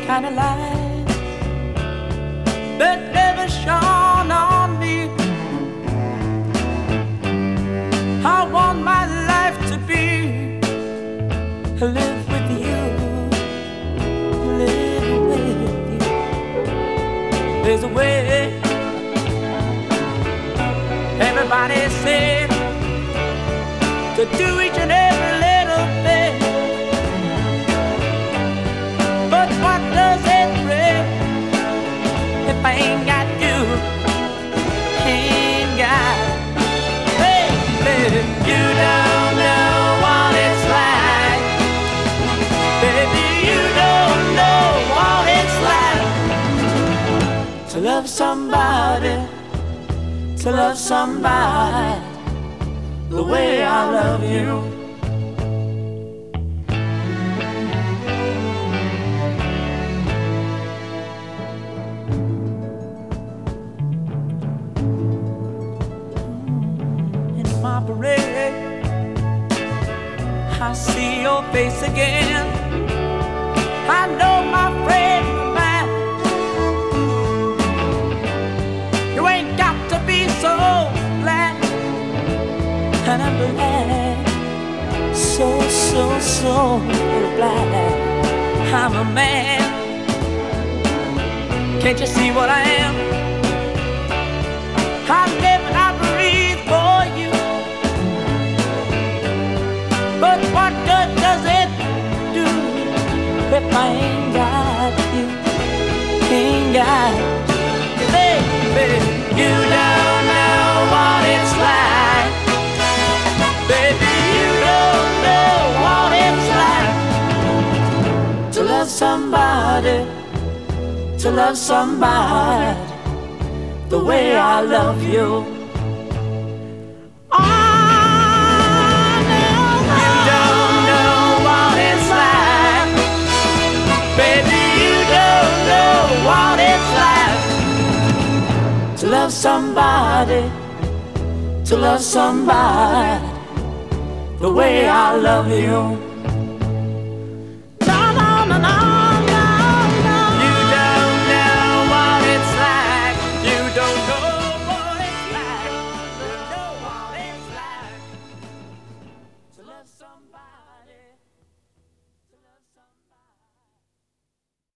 kind of light that never shone on me. I want my life to be live with you, live with you. There's a way. Everybody said to do each and every little thing, but what does it bring if I ain't got you? Ain't got, baby, you don't know what it's like. Baby, you don't know what it's like to love somebody, to love somebody the way I love you. In my parade, I see your face again. I know my friend of mine. You ain't got to be so glad, and I'm glad, so glad I'm a man. Can't you see what I am? I live and I breathe for you. But what good does it do if I ain't got you? Ain't got you, baby. You don't know what it's like. Baby, you don't know what it's like to love somebody, to love somebody the way I love you. Oh, no, you don't know what it's like. Baby, you don't know what it's like to love somebody, to love somebody the way I love you.